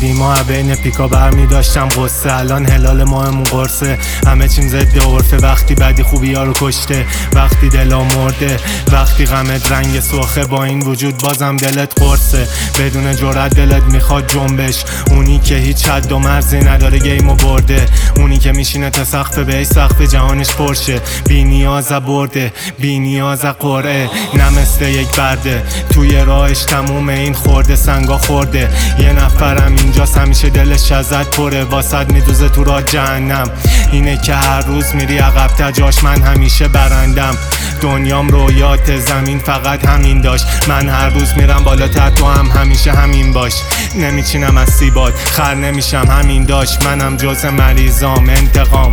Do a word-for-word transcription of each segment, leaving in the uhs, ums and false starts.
قدیما بین پیکا برمی داشتم قصه، الان هلال ماهمون قرصه. همه چیم ضد عرفه، وقتی بدی خوبی ها رو کشته، وقتی دلا مرده، وقتی غمت رنگ سرخه، با این وجود بازم دلت قرصه. بدون جرأت دلت میخواد جنبش، اونی که هیچ حد و مرزی نداره گیمو برده، اونی که میشینه تا سقف بهش سقف جهانش پرشه، بی نیاز برده، بی نیاز قرعه، نه مثل یک برده توی راهش تموم این خورده سنگا خورده. یه نفرم اینجاست همیشه دلش ازت پره، واسد میدوزه تو راه جهنم. اینه که هر روز میری عقب تجاش، من همیشه برندم. دنیام رویات، زمین فقط همین داشت، من هر روز میرم بالاتر، تو هم همیشه همین باش. نمیچینم از سیبات، خر نمیشم همین داشت، منم جز مریضام. انتقام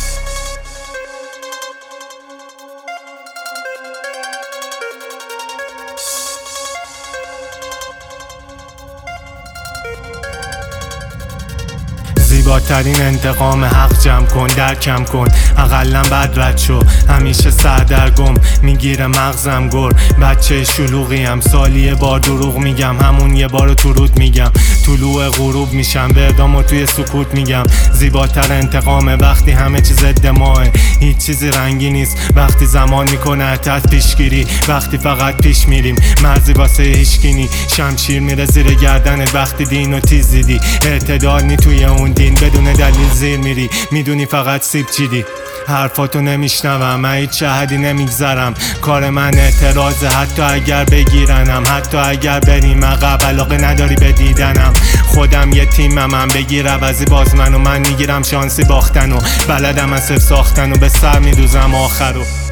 زیباترین انتقام، حق جمع کن، درکم کن، اقلن بد رد شو. همیشه سردرگم میگیره مغزم گر، بچه شلوغیم، سالی یه بار دروغ میگم، همون یه بار تو رود میگم. طلوع غروب میشم به اعدام توی سکوت میگم. زیباتر انتقامه وقتی همه چیز ضد ماه، هیچ چیزی رنگی نیست وقتی زمان میکنه اتت پیشگیری، وقتی فقط پیش میریم مرزی واسه هیچکی، شمشیر میره زیر گردنت وقتی دینو تیز دیدی. اعتدال نی توی اون دین، بدون دلیل زیر میری، میدونی فقط سیب چیدی. حرفاتو نمیشنوم، من هیچ شهدی نمیگذرم، کار من اعتراضه، حتی اگر بگیرنم، حتی اگر بریم عقب، علاقه نداری به دیدنم. خودم یه تیمم، من بگیر عوضی باز منو، من میگیرم شانسی باختن و بلدم از صفر ساختن و به سر میدوزم آخرو.